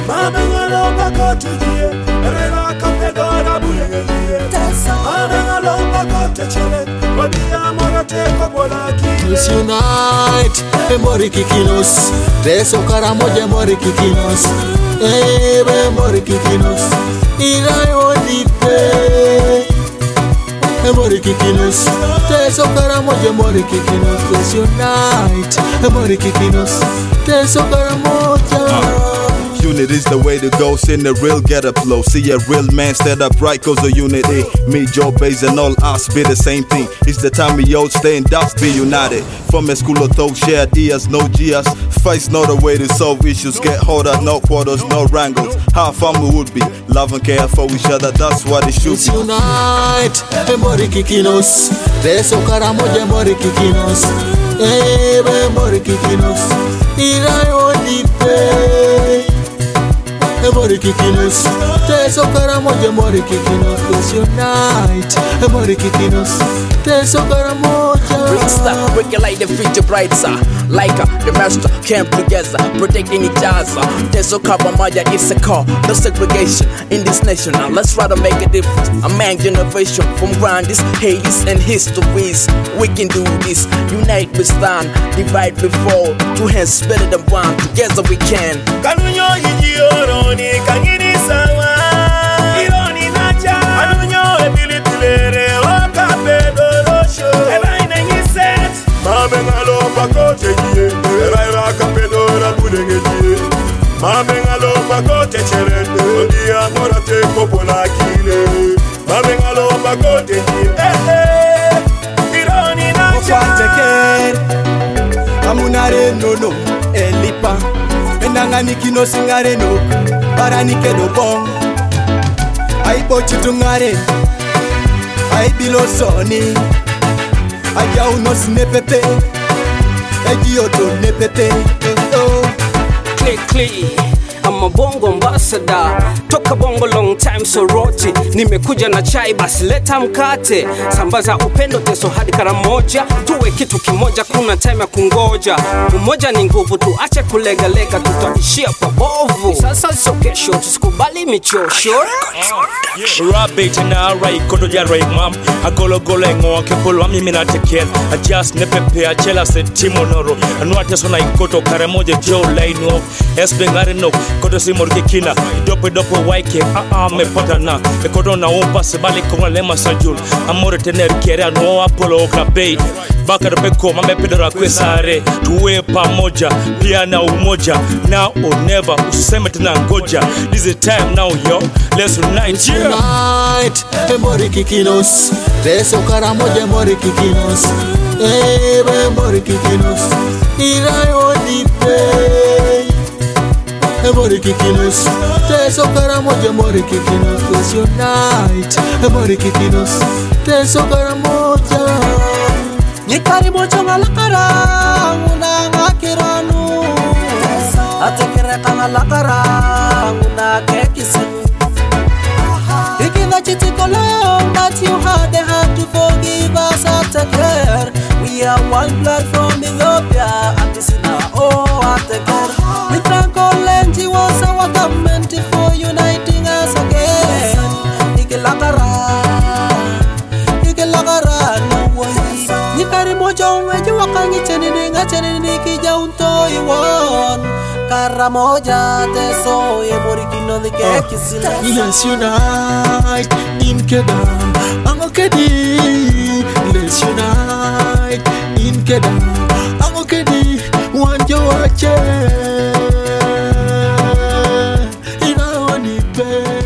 Mamengalo bakotujie, rela kapedora bulengelie. Mamengalo bakotechele, wadia morate kobolaki. Let's unite, Mori Kikinos. Teso karamoja Mori Kikinos. Mori Kikinos. Ila yodipe. Mori Kikinos. Teso karamoja Mori Kikinos. Let's unite, Mori Kikinos. Teso karamoja. Unit is the way to go, send the real get up flow. See a real man stand up right, cause the unity. Me, Joe Bays and all us be the same thing. It's the time we all stay and dust, be united. From a school of thought, share ideas, no GS. Fights not a way to solve issues. Get harder, no quarters, no wrangles. How family would be, love and care for each other, that's what it should be. Unite, Mori Kikinos. Teso karamoja Mori Kikinos. Mori Kikinos. Ila yodipe. Mori Kikinos. Teso karamoja Mori Kikinos. Let's unite, Mori Kikinos. Teso karamoja. Bring stuff, break it like the future bright side. Like the master came together, protecting each other. Teso karamoja is a call, no segregation in this nation. Now let's try to make a difference. A man generation from grandest Hades and histories. We can do this. Unite we stand, divide we fall. Two hands better than one. Together we can. Kanunyo yijioroni kangini sawa. Ironi nacha. Kanunyo ebilitilere wakapedorosho. Ela inengiset. Mamengalo bakotejie. Ela kapedora budengelie. Mamengalo bakotechelende. Odia morate kopolakile. Mamengalo bakotejie. Ironi nacha. Amunare nono elipa. Nangani kino singare no Baranike do bong Ai bochi tungare Ai bilo soni Aja uno sinepepe Eji oto nepepe Click I'm a bongo ambassador. Toka bongo long time so roti. Nimekuja na chai basi leta mkate. Sambaza upendo Teso hadi karamoja. Tuwe kitu kimoja kuna time ya kungoja. Umoja ni nguvu tuache kulega-lega. Tutaishia kwa bovu. Sasa sio kesho tusikubali michosho. Rabbit na rai kodo ya rai mam. Agolo golengo kepolo ami mina teken. Adjust nepepe achela se timonoro. Anua Teso na ikoto karamoja Joe line off. Esbengare no. Kodo si Mori Kikina, dopo waike, me potana. E kodo na umpa se bali konga lema sajul. Amore tener kiere anu apolo okabei. Baka dobeko mame pedora kwesare. Tuwe pamoja, pia na umoja. Now or never, usiseme tena ngoja. This is time now yo, let's unite. Unite, Mori Kikinos. Teso karamoja Mori Kikinos. Mori Kikinos. Ila yodipe. Mori Kikinos. Teso karamoja Mori Kikinos. Let's unite, Mori Kikinos. Teso karamoja. Nikari mocho ngalakara Una ngakiranu Atekere kangalakara Una kekisinu Ikina chitikolong That you had the heart to forgive us Atekere We are one blood from Ethiopia And this is now Atekere We thank all Lenji was our government For uniting us again Ikilakara Nikari moja umeji wakangi chenini kija unto iwon Karamoja Teso ye Mori Kino the kekisila. Let's unite in Kedam Angokedi. Let's unite in Kedam Angokedi. Want your watch Ina wanipe